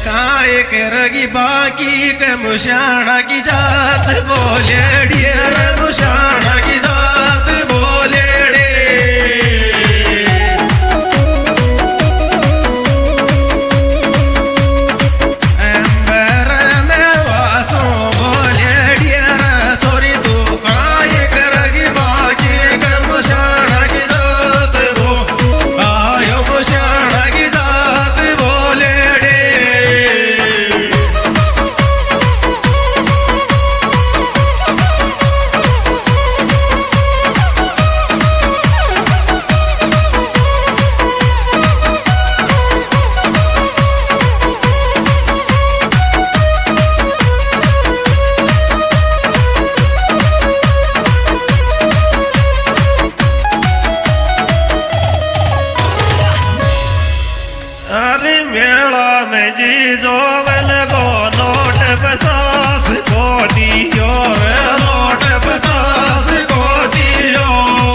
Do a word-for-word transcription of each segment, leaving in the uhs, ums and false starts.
काय करगी बाकी के मुशाना की जात बोले डियर मुशाना की जात बोले डे अंबर में वासो बोले डियर छोरी तू काय करगी बाकी के मुशाना की जात वो आयो मुशाना की जात बोले डे अरे मेला में जी जो गो नोट पचास को दियो रे नोट पचास को दियो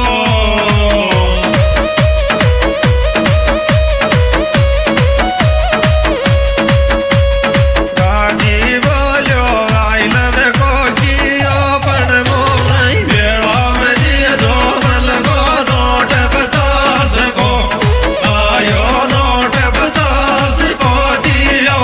गाजी बोलो आई लव को कियो पण मोई मेला में जी जो गो नोट पचास को आयो नोट पचास को दियो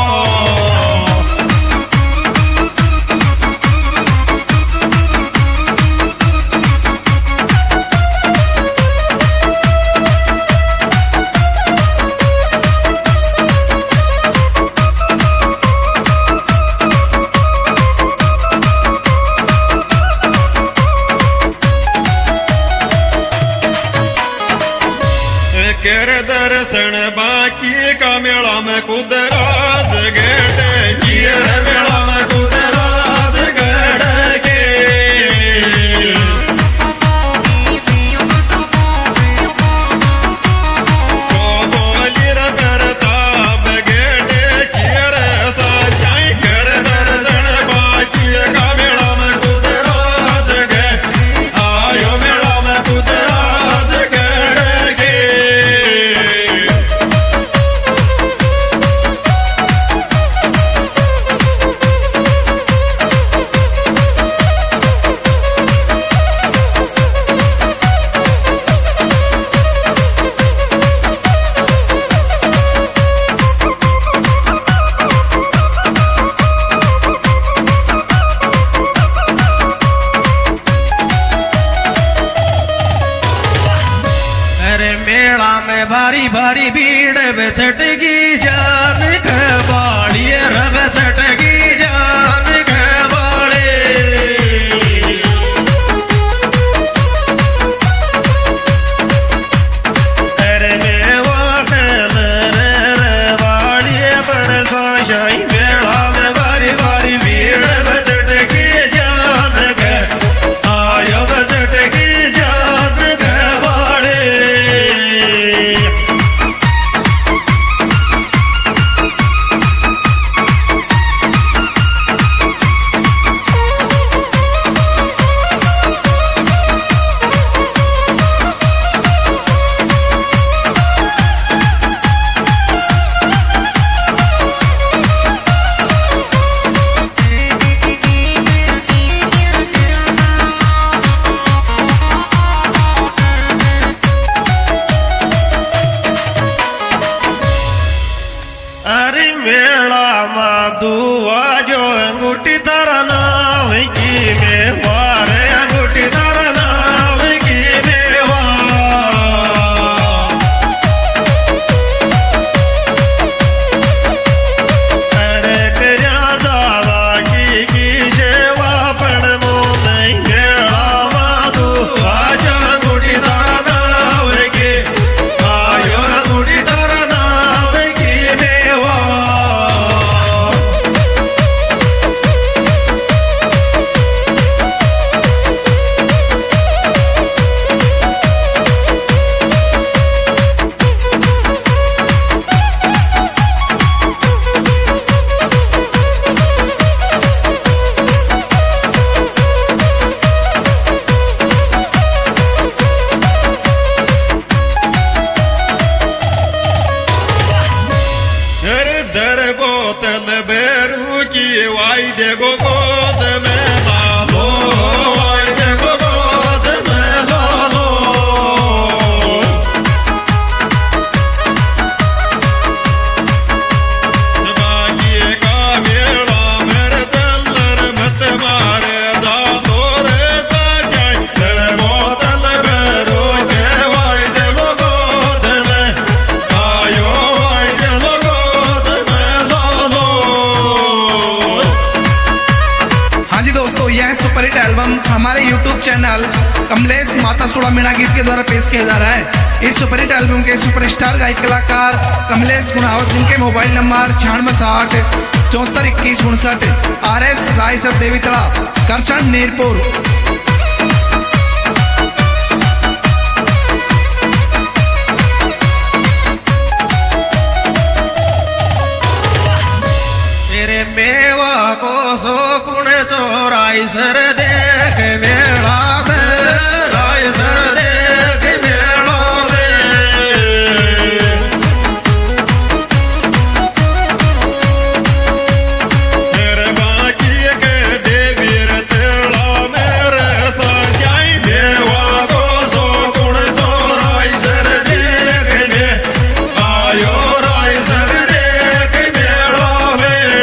कर दर्शन बाकी का मेला में कुदरात गेट कियर मेला में कुदरात गेट के को बोली र करताब गेट कियर सा जाई कर दर्शन बाकी का मेला में कुदरात गेट आयो मेला में कुदरात गेट के अरे मेला में भारी भारी भीड़ बेचटगी जान के बाड़ी रब चटगी जान के बाड़े अरे मेवा रे बाड़ी बड़ साशाई मेला में भारी भारी भीड़ बेचटगी जान के आयो बेचटगी जान के बाड़े अरे मेला मा दुआ जो अंगूठी तारा नाम की में वारे अंगूठी तारा नाम की में अरे तेरा दावा की की सेवा पण मो नहीं मेला मा दुआ जो अंगूठी तारा नाम की आयो अंगूठी तारा नाम की में दर बो एल्बम हमारे यूट्यूब चैनल कमलेश माता सुड़ा मीणा गीत के द्वारा पेश किया जा रहा है। इस सुपरहिट एल्बम के सुपरस्टार गायक कलाकार कमलेश गुणावत, जिनके मोबाइल नंबर छियानवे साठ चौहत्तर इक्कीस उनसठ, आर एस राय सर देवी तड़ा, करसण नीरपुर। तेरे मेवा को सो कुण चोराई सर देख मेला में, राय सर देख मेला में। तेरे बाकी के देवीर तेला मेरे साई मेवा को सो कुण चोराई सर देख ने आयो राय सर देख मेला में।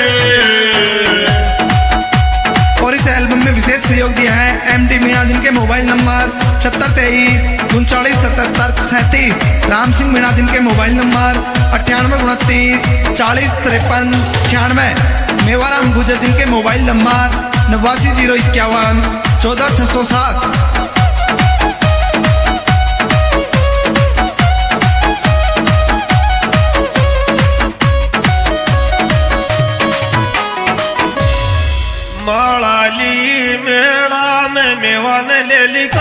और इस एल्बम में विशेष सहयोग दिया है एम डी मीणा, जिनके मोबाइल नंबर छहत्तर तेईस उनचालीस सतहत्तर सैंतीस, राम सिंह मीणा, जिनके मोबाइल नंबर अट्ठानवे उनतीस चालीस तिरपन छियानवे, मेवाराम गुजर, जिनके मोबाइल नंबर नवासी जीरो इक्यावन चौदह छह सौ सात। मालाली मेला में मेवान ले लिख